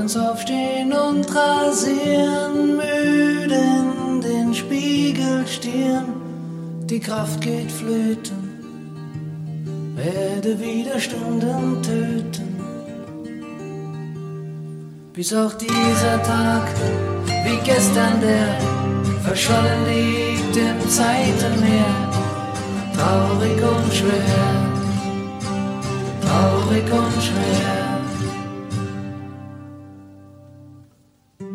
morgens aufstehen und rasieren, müde in den Spiegel stieren. Die Kraft geht flöten, werde wieder Stunden töten. Bis auch dieser Tag, wie gestern der, verschollen liegt im Zeitenmeer. Traurig und schwer, traurig und schwer.